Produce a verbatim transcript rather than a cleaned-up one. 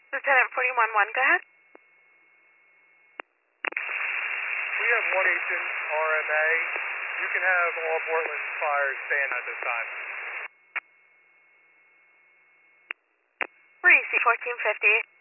Lieutenant forty-one one, go ahead. We have one agent R M A. You can have all Portland fires stand at this time. We're E C fourteen fifty.